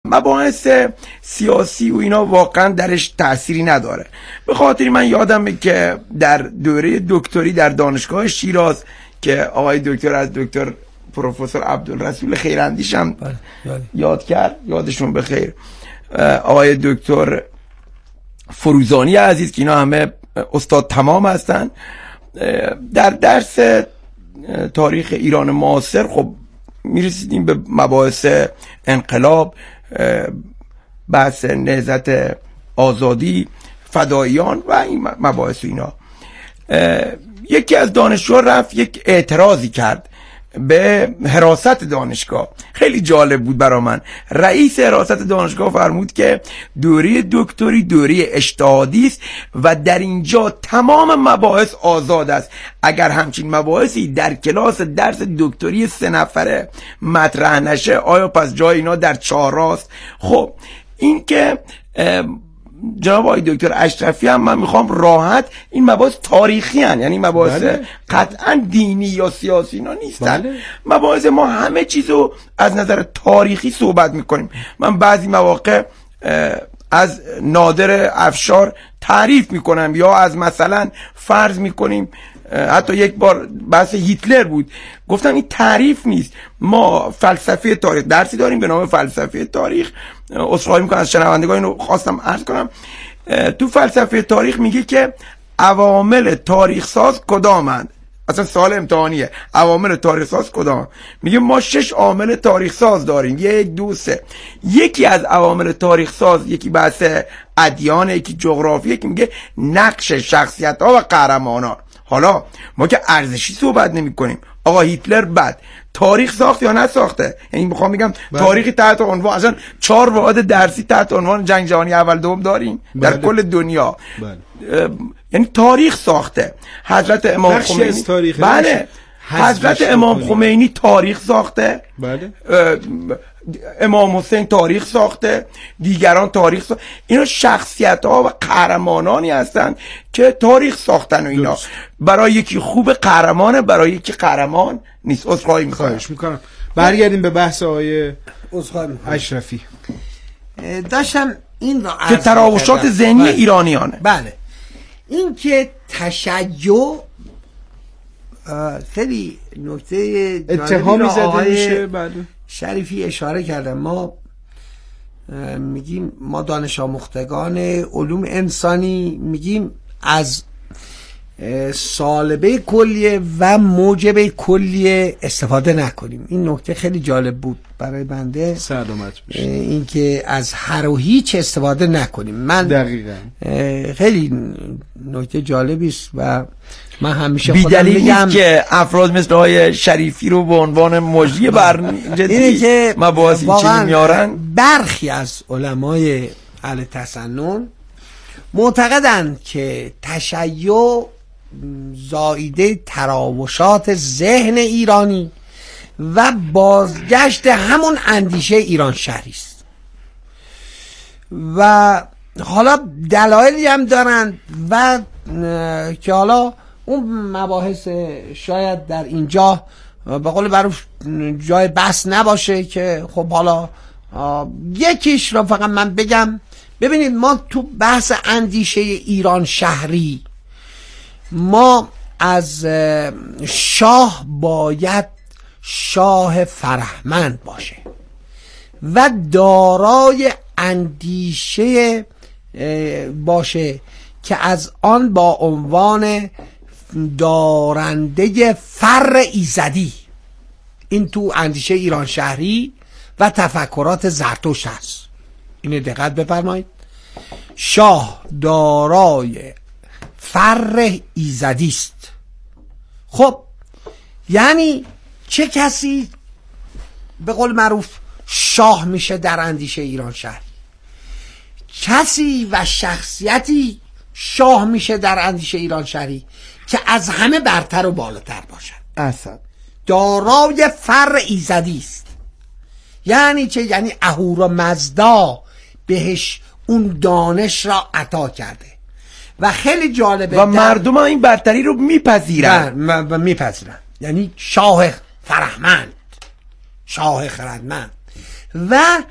مباحث سیاسی و اینا واقعا درش تأثیری نداره. به خاطر من یادمه که در دوره دکتری در دانشگاه شیراز که آقای دکتر از دکتر پروفسور عبدالرسول خیراندیش هم یاد کرد، یادشون بخیر، آقای دکتر فروزانی عزیز که اینا همه استاد تمام هستن، در درس تاریخ ایران معاصر خب میرسیدیم به مباحث انقلاب، بحث نهضت آزادی، فداییان و این مباحث اینا. یکی از دانشجوها رفت یک اعتراضی کرد به حراست دانشگاه، خیلی جالب بود برا من. رئیس حراست دانشگاه فرمود که دوره دکتری دوره اجتهادی است و در اینجا تمام مباحث آزاد است. اگر همچین مباحثی در کلاس درس دکتری 3 نفره مطرح نشه، آیا پس جای اینا در چهارراست؟ خب این که جناب آقای دکتر اشرفی هم من میخوام راحت، این مباحث تاریخی هن، یعنی مباحث قطعا دینی یا سیاسی اینا نیستن. مباحث ما همه چیزو از نظر تاریخی صحبت میکنیم. من بعضی مواقع از نادر افشار تعریف میکنم یا از مثلا فرض میکنیم، حتی یک بار بحث هیتلر بود، گفتم این تعریف نیست. ما فلسفه تاریخ درسی داریم به نام فلسفه تاریخ، عذرخواهی میکنم از شنوندگان، اینو خواستم عرض کنم. تو فلسفه تاریخ میگه که عوامل تاریخ ساز کدامند، اصلا سوال امتحانیه، عوامل تاریخ ساز کدام؟ میگه ما 6 عامل تاریخ ساز داریم، 1 2 3. یکی از عوامل تاریخ ساز، یکی بحث ادیان، یکی جغرافی، یکی میگه نقش شخصیت ها و قهرمانان. حالا ما که ارزشی صحبت نمی کنیم. آقا هیتلر بعد تاریخ ساخت یا نساخته؟ یعنی میخوام بگم تاریخی تحت عنوان، اصلا 4 مواد درسی تحت عنوان جنگ جهانی اول دوم داریم در کل دنیا. یعنی تاریخ ساخته. حضرت امام خمینی، بله، حضرت امام خمینی تاریخ ساخته. بله. امام حسین تاریخ ساخته، دیگران تاریخ ساخته. اینا شخصیت ها و قهرمانانی هستند که تاریخ ساختن و اینا. برای یکی خوب قهرمانه، برای یکی قهرمان نیست. عذرخواهی میکنم. برگردیم به بحث آقای اشرفی. داشتم این را که تراوشات ذهنی ایرانیانه. بله، این که تشیع خیلی نکته اتهامی زده میشه. بله، شریفی اشاره کردم. ما میگیم، ما دانش آموختگان علوم انسانی میگیم از سالبه کلیه و موجب کلیه استفاده نکنیم. این نکته خیلی جالب بود برای بنده، سلامت بشه. این که از هر و هیچ استفاده نکنیم. من دقیقاً خیلی نکته جالبی است و من همیشه بی‌دلیل نیست که افراد مثل آقای شریفی رو به عنوان مجری برجسته مباحث این چنین میارن. برخی از علمای اهل تسنن معتقدند که تشیع زایده تراوشات ذهن ایرانی و بازگشت همون اندیشه ایران شهری است و حالا دلایلی هم دارند و که حالا اون مباحث شاید در اینجا به قول معروف جای بحث نباشه، که خب حالا یکیش را فقط من بگم. ببینید، ما تو بحث اندیشه ایران شهری، ما از شاه باید شاه فرهمند باشه و دارای اندیشه باشه که از آن با عنوان دارنده فر ایزدی، این تو اندیشه ایران شهری و تفکرات زرتشت هست. اینو دقت بفرمایید، شاه دارای فر ایزدی است. خب یعنی چه کسی به قول معروف شاه میشه در اندیشه ایران شهری؟ کسی و شخصیتی شاه میشه در اندیشه ایران شهری که از همه برتر و بالاتر باشد، اصلا دارای فر ایزدی است. یعنی چه؟ یعنی اهورامزدا بهش اون دانش را عطا کرده و خیلی جالبه و مردم این برتری رو میپذیرن یعنی شاه فرهمند، شاه خردمند. و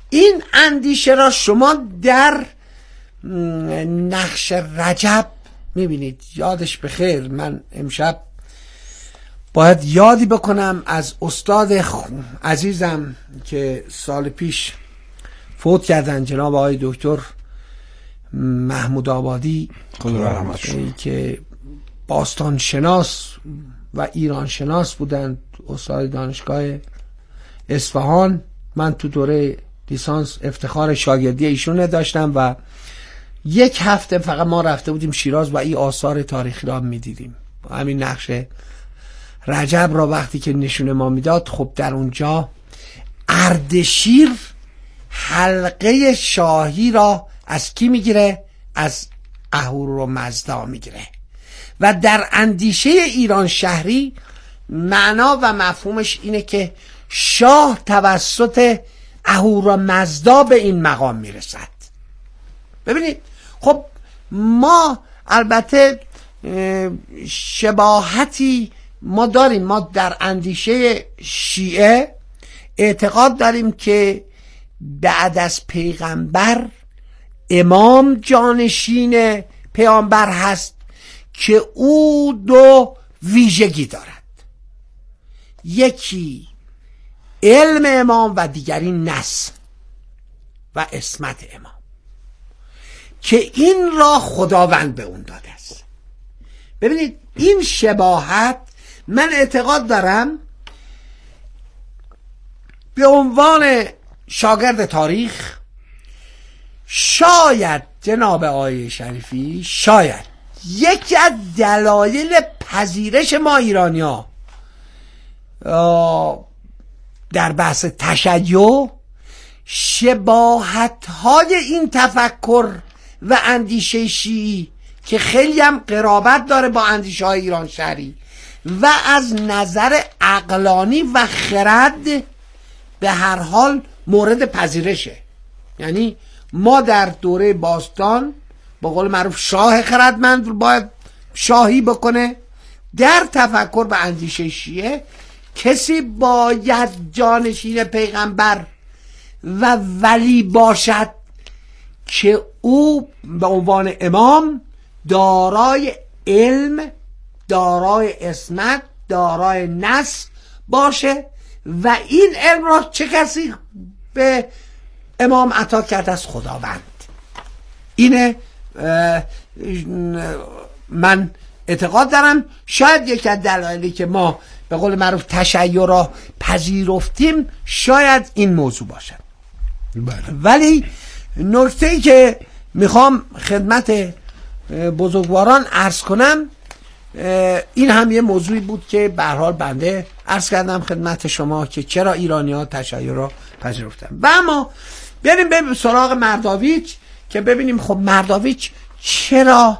این اندیشه را شما در نقش رجب میبینید. یادش بخیر، من امشب باید یادی بکنم از استاد عزیزم که سال پیش فوت کردن، جناب آقای دکتر محمود آبادی، خدا رحمتشون، که باستان شناس و ایران شناس بودند، استاد دانشگاه اصفهان. من تو دوره لیسانس افتخار شاگردی ایشون داشتم و یک هفته فقط ما رفته بودیم شیراز و این آثار تاریخی را میدیدیم. همین نقش رجب را وقتی که نشون ما میداد، خب در اونجا اردشیر حلقه شاهی را از کی میگیره؟ از اهورامزدا میگیره. و در اندیشه ایران شهری معنا و مفهومش اینه که شاه توسط اهورامزدا به این مقام میرسد. ببینید، خب ما البته شباهتی ما داریم. ما در اندیشه شیعه اعتقاد داریم که بعد از پیغمبر امام جانشین پیامبر هست که او دو ویژگی دارد، یکی علم امام و دیگری نص و عصمت امام، که این را خداوند به اون داده است. ببینید این شباهت، من اعتقاد دارم به عنوان شاگرد تاریخ شاید جناب آقای شریفی، شاید یکی از دلایل پذیرش ما ایرانی‌ها در بحث تشیع شباهت‌های این تفکر و اندیشه شیعی که خیلی هم قرابت داره با اندیشه های ایران شهری و از نظر عقلانی و خرد به هر حال مورد پذیرشه. یعنی ما در دوره باستان با قول معروف شاه خردمند باید شاهی بکنه. در تفکر و اندیشه شیعه کسی باید جانشین پیغمبر و ولی باشد که او به عنوان امام دارای علم، دارای عصمت، دارای نص باشه. و این علم را چه کسی به امام عطا کرده؟ از خداوند. اینه من اعتقاد دارم شاید یکی از دلایلی که ما به قول معروف تشیع را پذیرفتیم شاید این موضوع باشد. ولی نکته‌ای که میخوام خدمت بزرگواران عرض کنم، این هم یه موضوعی بود که به هر حال بنده عرض کردم خدمت شما که چرا ایرانی‌ها تشیع را پذیرفتن. و اما بریم سراغ مرداویچ که ببینیم خب مرداویچ چرا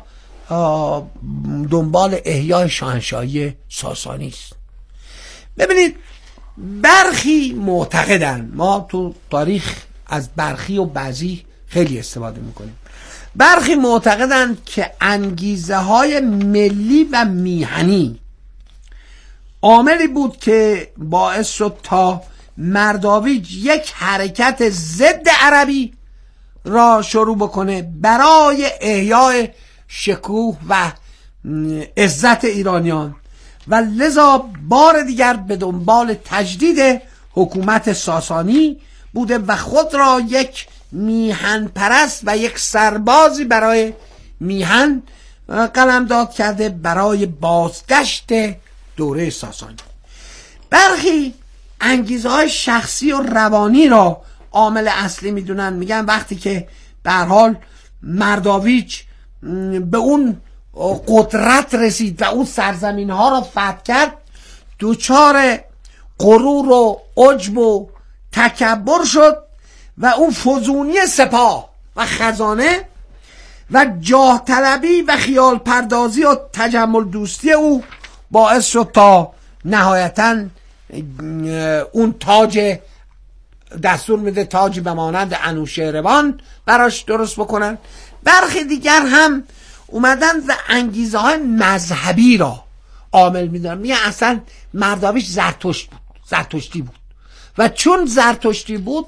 دنبال احیای شاهنشاهی ساسانی است. ببینید برخی معتقدن، ما تو تاریخ از برخی و بعضی خیلی استفاده میکنیم، برخی معتقدن که انگیزه های ملی و میهنی عاملی بود که باعث شد تا مرداویچ یک حرکت ضد عربی را شروع بکنه برای احیای شکوه و عزت ایرانیان و لذا بار دیگر به دنبال تجدید حکومت ساسانی بوده و خود را یک میهن پرست و یک سربازی برای میهن قلمداد کرده برای بازگشت دوره ساسانی. برخی انگیزه های شخصی و روانی را عامل اصلی میدونن، میگن وقتی که به هر حال مرداویچ به اون قدرت رسید و اون سرزمین ها را فتح کرد، دوچار غرور و عجب و تکبر شد و اون فزونی سپاه و خزانه و جاه طلبی و خیال پردازی و تجمل دوستی او باعث شد تا نهایتاً اون تاج، دستور میده تاجی به مانند انوشیروان براش درست بکنن. برخی دیگر هم اومدن و انگیزه های مذهبی را عامل میدونن، میگن اصلا مرداویچ زرتشتی بود و چون زرتشتی بود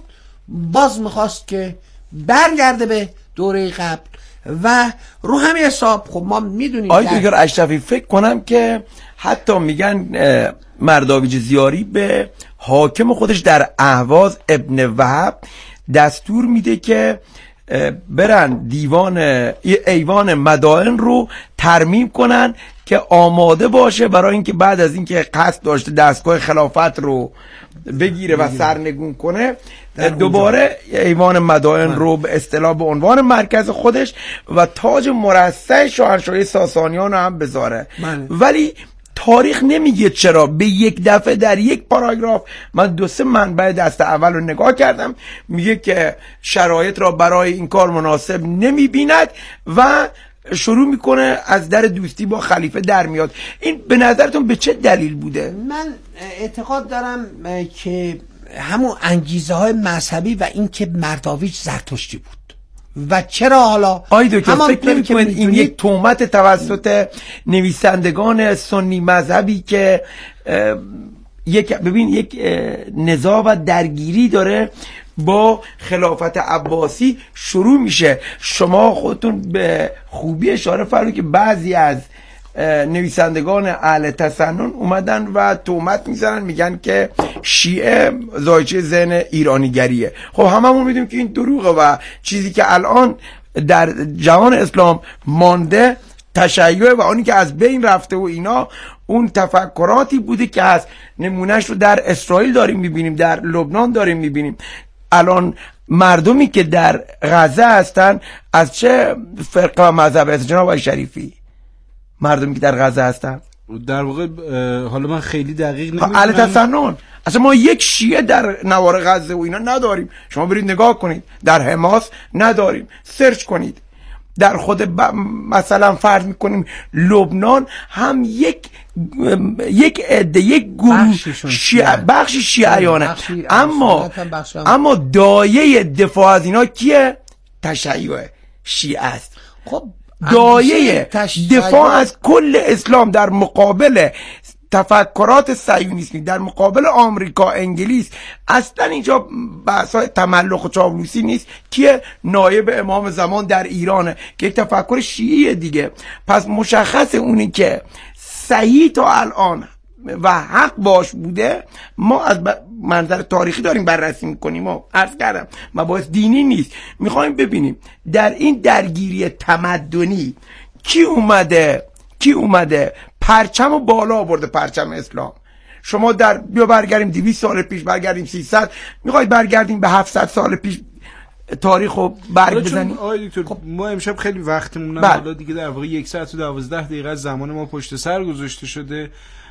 باز میخواست که برگرده به دوره قبل و رو همین حساب خب ما میدونیم آقای دکتر اشرفی فکر کنم که حتی میگن مرداویج زیاری به حاکم خودش در اهواز ابن وهب دستور میده که برن ایوان مدائن رو ترمیم کنن که آماده باشه برای اینکه بعد از اینکه قصد داشته دستگاه خلافت رو بگیره و سرنگون کنه دوباره ایوان مدائن رو به اصطلاح به عنوان مرکز خودش و تاج مرصع شاهنشاهی ساسانیان رو هم بذاره. ولی تاریخ نمیگه چرا به یک دفعه در یک پاراگراف، من 2-3 منبع دست اول رو نگاه کردم، میگه که شرایط را برای این کار مناسب نمیبیند و شروع میکنه از در دوستی با خلیفه در میاد. این به نظرتون به چه دلیل بوده؟ من اعتقاد دارم که همون انگیزه های مذهبی و این که مرداویج زرتشتی بود و چرا حالا آی دکتر فکر نمی‌کنید این یک تهمت توسط نویسندگان سنی مذهبی که یک نزاع و درگیری داره با خلافت عباسی شروع میشه؟ شما خودتون به خوبی اشاره فرمودید که بعضی از نویسندگان اهل تسنن اومدن و تهمت میزنن، میگن که شیعه زایچه ذهن ایرانیگریه. خب هممون میدونیم که این دروغه و چیزی که الان در جهان اسلام مانده تشیع و اونی که از بین رفته و اینا اون تفکراتی بوده که از نمونهش رو در اسرائیل داریم میبینیم، در لبنان داریم میبینیم. الان مردمی که در غزه هستن از چه فرقه و مذهب هستن جناب آقای شریفی؟ مردمی که در غزه هستن در واقع حالا من خیلی دقیق نمیدونم. اهل تسنن. اصلا ما یک شیعه در نوار غزه و اینا نداریم. شما برید نگاه کنید، در حماس نداریم، سرچ کنید. در خود مثلا فرض میکنیم لبنان هم یک عده، یک گروه بخشی شیعیانه، اما دایه دفاع از اینا کیه؟ تشیع شیعه است. خب دایه دفاع از کل اسلام در مقابل تفکرات صهیونیستی، در مقابل آمریکا انگلیس، اصلا اینجا بحث‌های تملق و چاپلوسی نیست. که نایب امام زمان در ایرانه که یک تفکر شیعی دیگه. پس مشخص اونی که صحیح تا الان و حق باش بوده ما از منظر تاریخی داریم بررسی میکنیم و عرض کردم مباحث دینی نیست. میخوایم ببینیم در این درگیری تمدنی کی اومده پرچم و بالا آورده، پرچم اسلام. شما بیا برگردیم 200 سال پیش، برگردیم 300، میخواید برگردیم به 700 سال پیش تاریخ رو برگ بزنیم؟ آقای دکتر ما امشب خیلی وقتمون حالا دیگه در واقع 1 ساعت و 12 دقیقه از زمان ما پشت سر گذاشته شده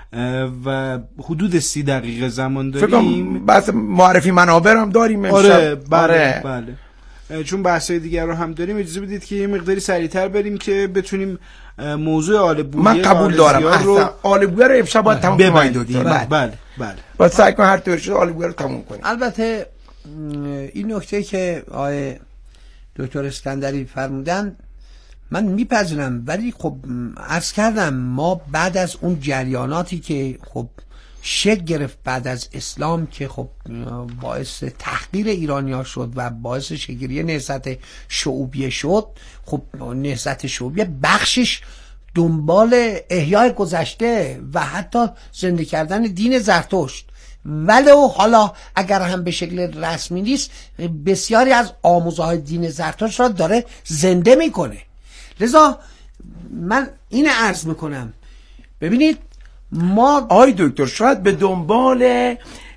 و حدود 30 دقیقه زمان داریم. بس معرفی منابر هم داریم امشب. آره بله. چون بحثای دیگر رو هم داریم، اجازه بدید که یه مقداری سریعتر بریم که بتونیم موضوع آل بویه من قبول دارم آل بویه رو امشب باید تموم کنیم. بله باید سعی کنیم هر طور شده آل بویه رو تموم کنیم. البته این نکته که آقای دکتر اسکندری فرمودن من میپذیرم، ولی خب عرض کردم ما بعد از اون جریاناتی که خب شکل گرفت بعد از اسلام که خب باعث تحقیر ایرانی‌ها شد و باعث شکل‌گیری نهضت شعوبیه شد، خب نهضت شعوبیه بخشش دنبال احیای گذشته و حتی زنده کردن دین زرتشت، ولی حالا اگر هم به شکل رسمی نیست بسیاری از آموزهای دین زرتشت را داره زنده میکنه. لذا من این عرض میکنم ببینید ما آی دکتر شاید به دنبال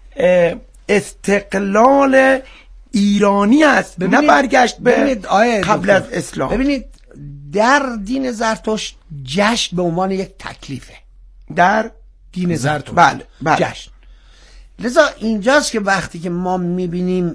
استقلال ایرانی است، نه برگشت به قبل از اسلام. ببینید در دین زرتشت جشن به عنوان یک تکلیفه در دین زرتشت. بله. جشن. لذا اینجاست که وقتی که ما میبینیم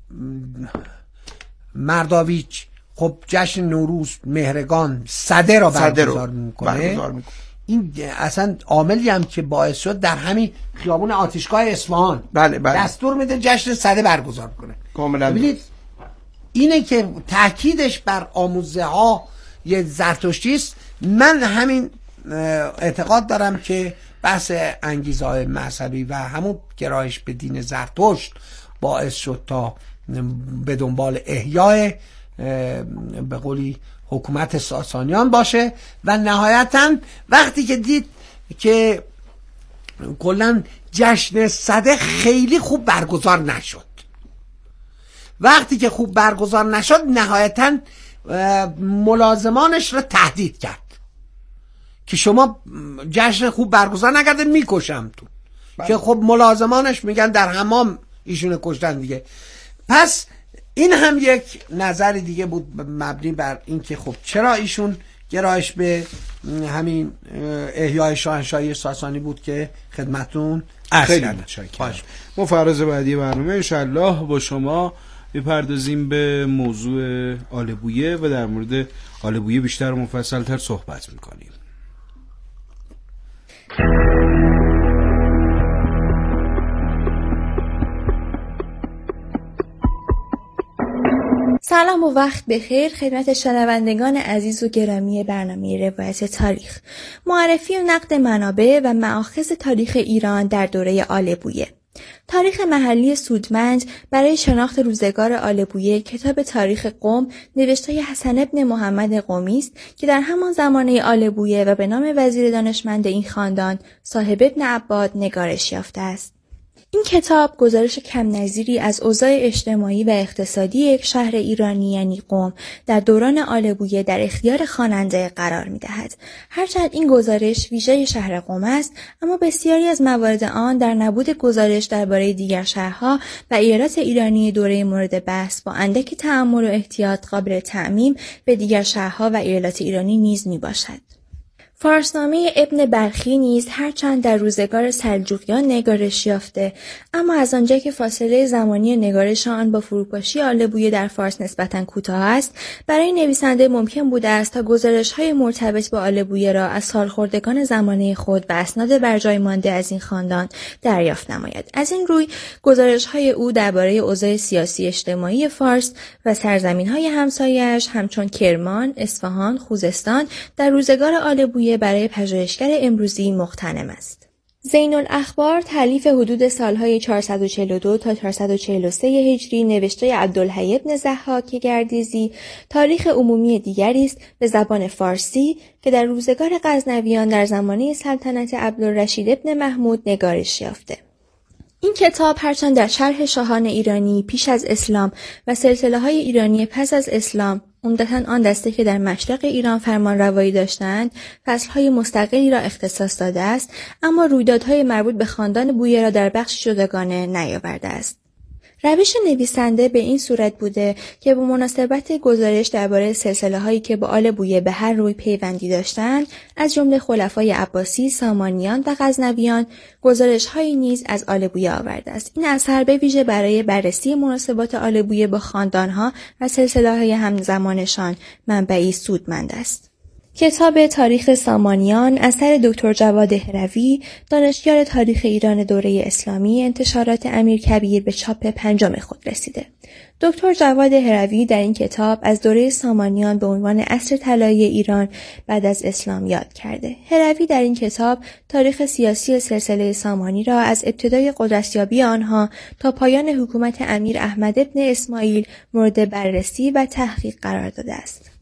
مرداویج خب جشن نوروز مهرگان صده را برگزار میکنه، این اصلا عاملی هم که باعث شد در همین خیابون آتشگاه اصفهان بله. دستور میده جشن صده برگزار کنه. کاملا ببینید اینه که تاکیدش بر آموزه ها یه زرتشتی است. من همین اعتقاد دارم که بحث انگیزه های مذهبی و همون گرایش به دین زرتشت باعث شد تا به دنبال احیای به قولی حکومت ساسانیان باشه و نهایتاً وقتی که دید که کلاً جشن صده خیلی خوب برگزار نشد، وقتی که خوب برگزار نشد نهایتاً ملازمانش را تهدید کرد که شما جشن خوب برگزار نکرده میکشم تو. که خب ملازمانش میگن در حمام ایشون کشتن دیگه. پس این هم یک نظر دیگه بود مبنی بر این که خب چرا ایشون گرایش به همین احیای شاهنشاهی ساسانی بود که خدمتون خیلی متشکرم. ما فراز بعدی برنامه انشالله با شما بپردازیم به موضوع آل بویه و در مورد آل بویه بیشتر و مفصل‌تر صحبت میکنیم. سلام و وقت بخیر خدمت شنوندگان عزیز و گرامی برنامه روایت تاریخ، معرفی و نقد منابع و مآخذ تاریخ ایران در دوره آل بویه. تاریخ محلی سودمند برای شناخت روزگار آل بویه کتاب تاریخ قم نوشته حسن بن محمد قمی است که در همان زمانه آل بویه و به نام وزیر دانشمند این خاندان صاحب ابن عباد نگارش یافته است. این کتاب گزارش کم نظیری از اوضاع اجتماعی و اقتصادی یک شهر ایرانی یعنی قم در دوران آل بویه در اختیار خواننده قرار می‌دهد. هرچند این گزارش ویژه شهر قم است، اما بسیاری از موارد آن در نبود گزارش درباره دیگر شهرها و ایالات ایرانی دوره مورد بحث با اندکی تأمل و احتیاط قابل تعمیم به دیگر شهرها و ایالات ایرانی نیز میباشد. فارسنامه ابن بلخی نیز هرچند در روزگار سلجوقیان نگارش یافته، اما از آنجا که فاصله زمانی نگارش آن با فروپاشی آل بویه در فارس نسبتاً کوتاه است، برای نویسنده ممکن بوده است تا گزارش‌های مرتبط با آل بویه را از سالخوردگان زمانه خود و اسناد برجای مانده از این خاندان دریافت نماید. از این روی گزارش‌های او درباره اوضاع سیاسی اجتماعی فارس و سرزمین‌های همسایه‌اش همچون کرمان، اصفهان، خوزستان در روزگار آل بویه برای پژوهشگر امروزی مغتنم است. زین الاخبار تالیف حدود سالهای 442 تا 443 هجری نوشته عبدالحی بن ضحاک گردیزی تاریخ عمومی دیگری است به زبان فارسی که در روزگار غزنویان در زمانه سلطنت عبدالرشید بن محمود نگارش یافته. این کتاب هرچند در شرح شاهان ایرانی پیش از اسلام و سلسله‌های ایرانی پس از اسلام، عمدتاً آن دسته که در مشرق ایران فرمان روایی داشتند، فصلهای مستقلی را اختصاص داده است، اما رویدادهای مربوط به خاندان بویه را در بخش جداگانه نیاورده است. روش نویسنده به این صورت بوده که به مناسبت گزارش درباره سلسله‌هایی که با آل بویه به هر روی پیوندی داشتند، از جمله خلفای عباسی، سامانیان و غزنویان، گزارش‌هایی نیز از آل بویه آورده است. این اثر به ویژه برای بررسی مناسبات آل بویه با خاندان‌ها و سلسله‌های همزمانشان منبعی سودمند است. کتاب تاریخ سامانیان اثر دکتر جواد هروی، دانشیار تاریخ ایران دوره اسلامی، انتشارات امیرکبیر به چاپ 5 خود رسیده. دکتر جواد هروی در این کتاب از دوره سامانیان به عنوان عصر طلایی ایران بعد از اسلام یاد کرده. هروی در این کتاب تاریخ سیاسی سلسله سامانی را از ابتدای قدرتیابی آنها تا پایان حکومت امیر احمد ابن اسماعیل مورد بررسی و تحقیق قرار داده است.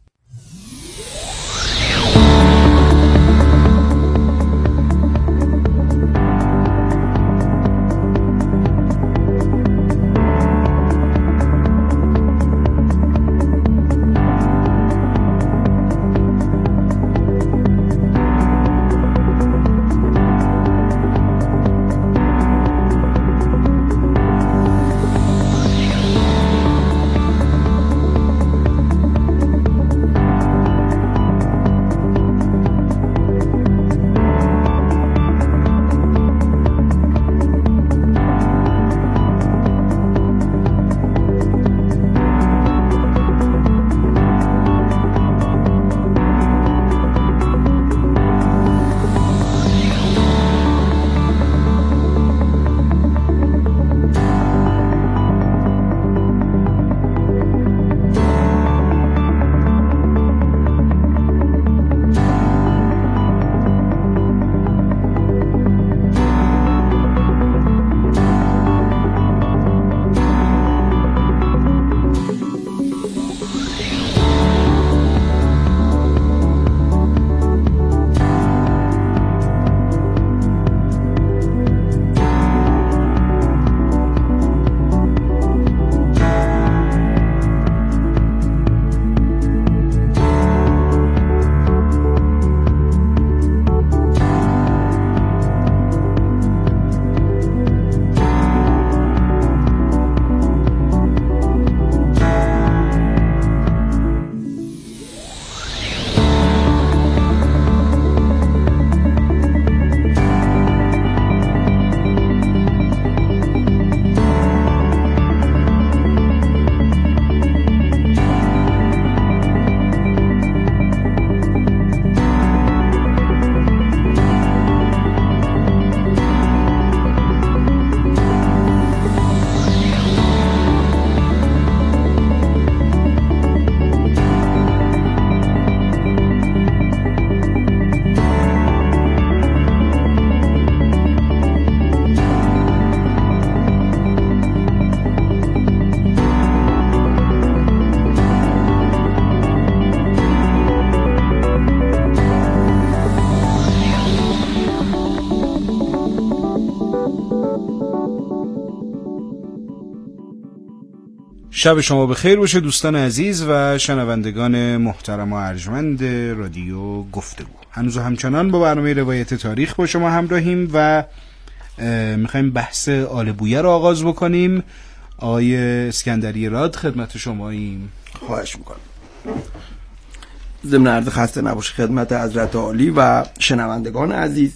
شب شما بخیر باشه دوستان عزیز و شنوندگان محترم و ارجمند رادیو گفتگو. هنوز همچنان با برنامه روایت تاریخ با شما همراهیم و میخوایم بحث آل بویه رو آغاز بکنیم. آقای اسکندری راد خدمت شماییم. خواهش میکنم. ضمن عرض خسته نباشه خدمت حضرت عالی و شنوندگان عزیز.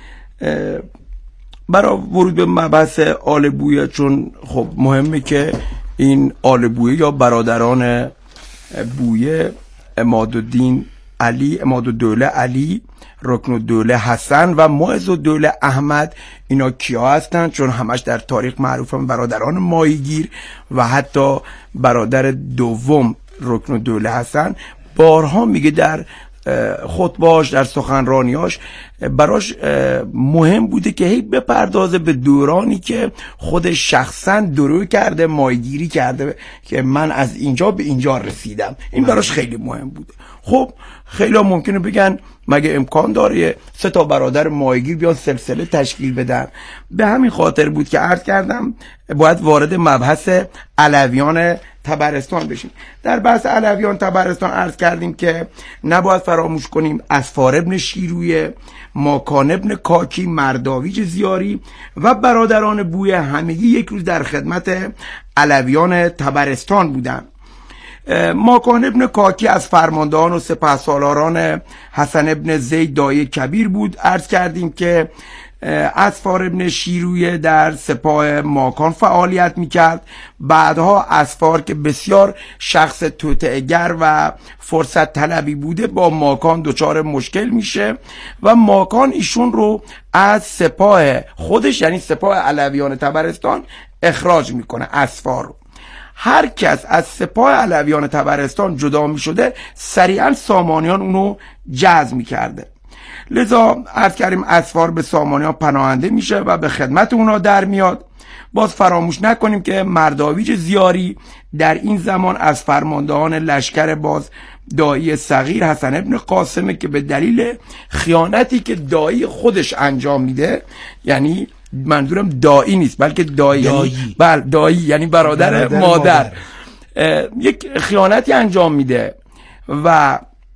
برای ورود به مبحث آل بویه، چون خب مهمه که این آل بویه یا برادران بویه، عمادالدین علی، عمادالدوله علی، رکنالدوله حسن و معزالدوله احمد، اینا کیا هستن؟ چون همش در تاریخ معروفن برادران ماهیگیر و حتی برادر دوم رکنالدوله حسن بارها میگه در خطبهاش، در سخنرانیاش براش مهم بوده که هی بپردازه به دورانی که خودش شخصا درو کرده، ماهیگیری کرده که من از اینجا به اینجا رسیدم. این براش خیلی مهم بوده. خب خیلی ها ممکنه بگن مگه امکان داره 3 برادر ماهیگیر بیان سلسله تشکیل بدن؟ به همین خاطر بود که عرض کردم باید وارد مبحث علویان طبرستان بشیم. در بحث علویان طبرستان عرض کردیم که نباید فراموش کنیم اصفار ابن شیرویه، ماکان ابن کاکی، مرداویج زیاری و برادران بویه همگی یک روز در خدمت علویان طبرستان بودند. ماکان ابن کاکی از فرماندهان و سپهسالاران حسن ابن زید دایی کبیر بود. عرض کردیم که اصفار ابن شیرویه در سپاه ماکان فعالیت میکرد. بعدها اصفار که بسیار شخص توطئه‌گر و فرصت طلبی بوده با ماکان دچار مشکل میشه و ماکان ایشون رو از سپاه خودش، یعنی سپاه علویان طبرستان، اخراج میکنه. اصفار رو هر کس از سپاه علویان طبرستان جدا می شده سریعا سامانیان اونو جذب می کرده. لذا عرض کردیم اصفار به سامانیان پناهنده میشه و به خدمت اونا در میاد. باز فراموش نکنیم که مرداویج زیاری در این زمان از فرماندهان لشکر باز دایی صغیر حسن ابن قاسمه که به دلیل خیانتی که دایی خودش انجام میده، یعنی منظورم دایی نیست بلکه دایی. بله دایی یعنی برادر مادر. یک خیانتی انجام میده و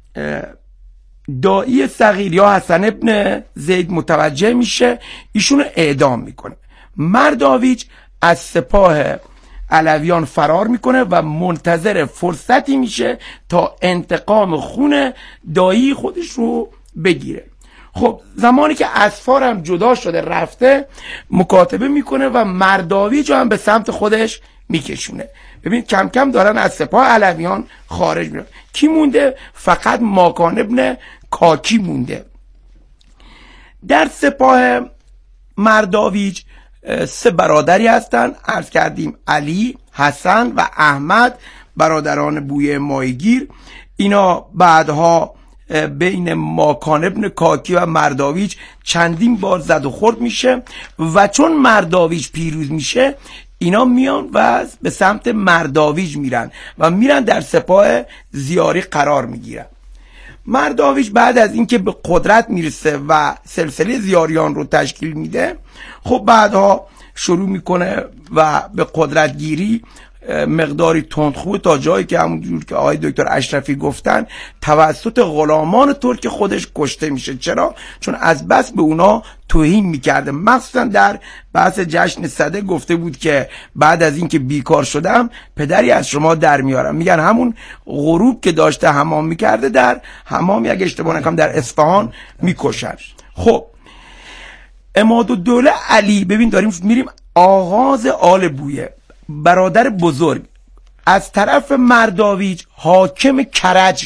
دایی صغیر یا حسن ابن زید متوجه میشه، ایشون اعدام میکنه. مرداویج از سپاه علویان فرار میکنه و منتظر فرصتی میشه تا انتقام خون دایی خودش رو بگیره. خب زمانی که اصفار هم جدا شده رفته، مکاتبه میکنه و مرداویج هم به سمت خودش میکشونه. ببین کم کم دارن از سپاه علویان خارج میشن. کی مونده؟ فقط ماکان ابن کاکی مونده. در سپاه مرداویج 3 برادری هستن. عرض کردیم علی، حسن و احمد، برادران بویه ماهیگیر. اینا بعدها بین ماکان ابن کاکی و مرداویج چندین بار زد و خورد میشه و چون مرداویج پیروز میشه اینا میان و به سمت مرداویج میرن و میرن در سپاه زیاری قرار میگیرن. مرداویج بعد از اینکه به قدرت میرسه و سلسله زیاریان رو تشکیل میده، خب بعدها شروع میکنه و به قدرت گیری مقداری تندخو تا جایی که همونجور که آقای دکتر اشرفی گفتن توسط غلامان ترک خودش کشته میشه. چرا؟ چون از بس به اونا توهین میکرده. مخصوصا در بحث جشن سده گفته بود که بعد از اینکه بیکار شدم پدری از شما در میارم. میگن همون غروب که داشته حمام میکرده در حمام، اگه اشتباه نکنم در اصفهان، میکشن. خب عمادالدوله علی، ببین داریم میریم آغاز آل بویه. برادر بزرگ از طرف مرداویج حاکم کرج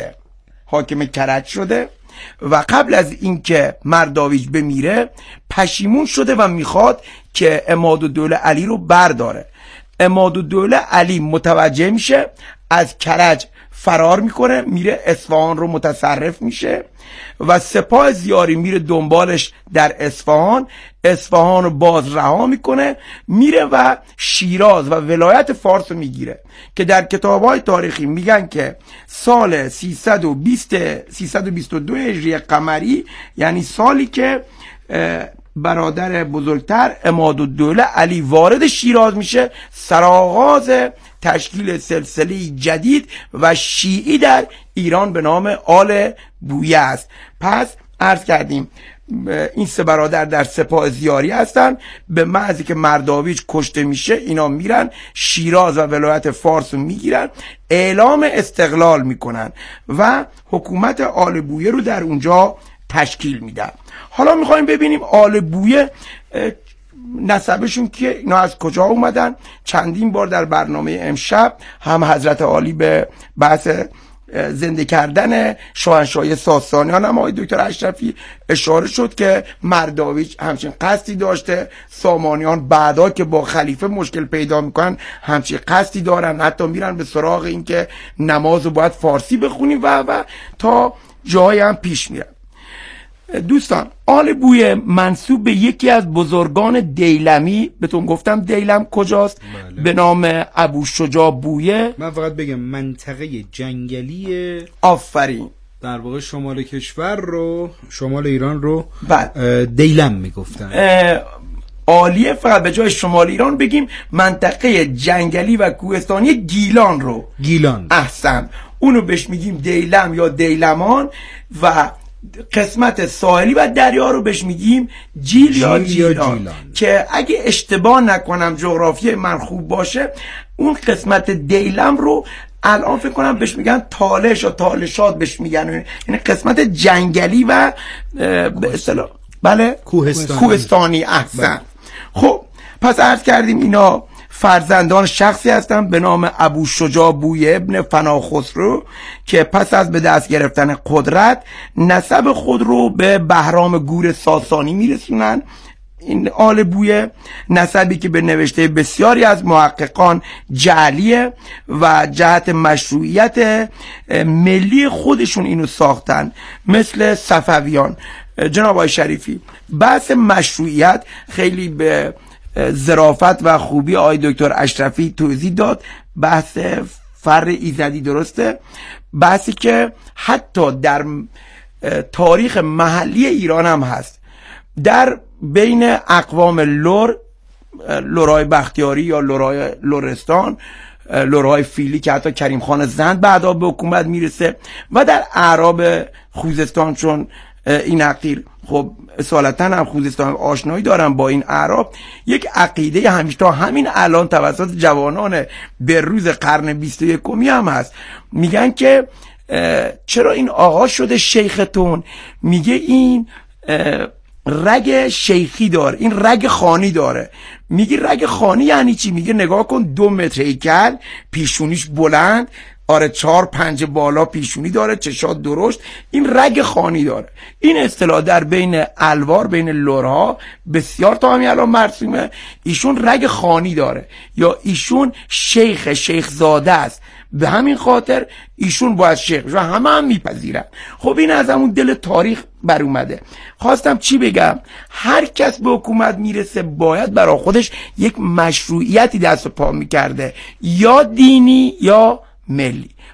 شده و قبل از اینکه مرداویج بمیره پشیمون شده و میخواد که عمادالدوله علی رو برداره. عمادالدوله علی متوجه میشه، از کرج فرار میکنه، میره اصفهان رو متصرف میشه و سپاه زیاری میره دنبالش در اصفهان رو باز رها میکنه، میره و شیراز و ولایت فارس رو میگیره که در کتاب‌های تاریخی میگن که سال 322 هجری قمری، یعنی سالی که برادر بزرگتر عمادالدوله علی وارد شیراز میشه، سرآغاز تشکیل سلسله جدید و شیعی در ایران به نام آل بویه است. پس عرض کردیم این سه برادر در سپاه زیاری هستن. به محضی که مرداویج کشته میشه اینا میرن شیراز و ولایت فارس رو میگیرن، اعلام استقلال میکنن و حکومت آل بویه رو در اونجا تشکیل میدن. حالا میخوایم ببینیم آل بویه نسبشون که اینا از کجا اومدن. چندین بار در برنامه امشب هم حضرت عالی به بحث زنده کردن شاهنشاهی ساسانیان هم آقای دکتر اشرفی اشاره شد که مرداویج همچین قصدی داشته، سامانیان بعدا که با خلیفه مشکل پیدا میکنن همچین قصدی دارن، حتی میرن به سراغ این که نماز رو باید فارسی بخونیم و تا جایی هم پیش میرن. دوستان، آل بویه منسوب به یکی از بزرگان دیلمی، بهتون گفتم دیلم کجاست؟ بله. به نام ابو شجاع بویه. من فقط بگم منطقه جنگلی آفرین در واقع شمال کشور رو، شمال ایران رو بله دیلم میگفتن. عالیه، فقط به جای شمال ایران بگیم منطقه جنگلی و کوهستانی گیلان رو. گیلان، احسن، اونو بهش میگیم دیلم یا دیلمان و قسمت ساحلی و دریا رو بهش میگیم جیل یا جیلان. که اگه اشتباه نکنم جغرافی من خوب باشه، اون قسمت دیلم رو الان فکر کنم بهش میگن تالش یا تالشات بهش میگن، یعنی قسمت جنگلی و به اصطلاح بله کوهستانی. احسن. خب پس عرض کردیم اینا فرزندان شخصی هستن به نام ابو شجاع بویه ابن فناخسرو که پس از به دست گرفتن قدرت نسب خود رو به بهرام گور ساسانی میرسونن. این آل بویه نسبی که به نوشته بسیاری از محققان جعلیه و جهت مشروعیت ملی خودشون اینو ساختن، مثل صفویان. جناب آقای شریفی، بحث مشروعیت خیلی به ظرافت و خوبی آقای دکتر اشرفی توضیح داد. بحث فر ایزدی درسته، بحثی که حتی در تاریخ محلی ایران هم هست. در بین اقوام لرای بختیاری یا لرای لرستان، لرای فیلی که حتی کریم خان زند بعدا به حکومت میرسه، و در اعراب خوزستان، چون این عقیل خب اصالتا هم خوزستان آشنایی دارن با این اعراب، یک عقیده همیشه تا همین الان توسط جوانان به روز قرن 21 هم هست. میگن که چرا این آقا شده شیختون؟ میگه این رگ شیخی داره، این رگ خانی داره. میگه رگ خانی یعنی چی؟ میگه نگاه کن 2 متر هیکل، پیشونیش بلند، 4-5 بالا پیشونی داره، چشات درشت، این رگ خانی داره. این اصطلاح در بین الوار، بین لرها بسیار تا همین الان مرسومه. ایشون رگ خانی داره یا ایشون شیخ زاده است، به همین خاطر ایشون باید شیخ و همه هم میپذیرن. خب این از همون دل تاریخ بر اومده. خواستم چی بگم؟ هر کس به حکومت میرسه باید برای خودش یک مشروعیتی دست و پا میکرده، یا دینی یا ملی.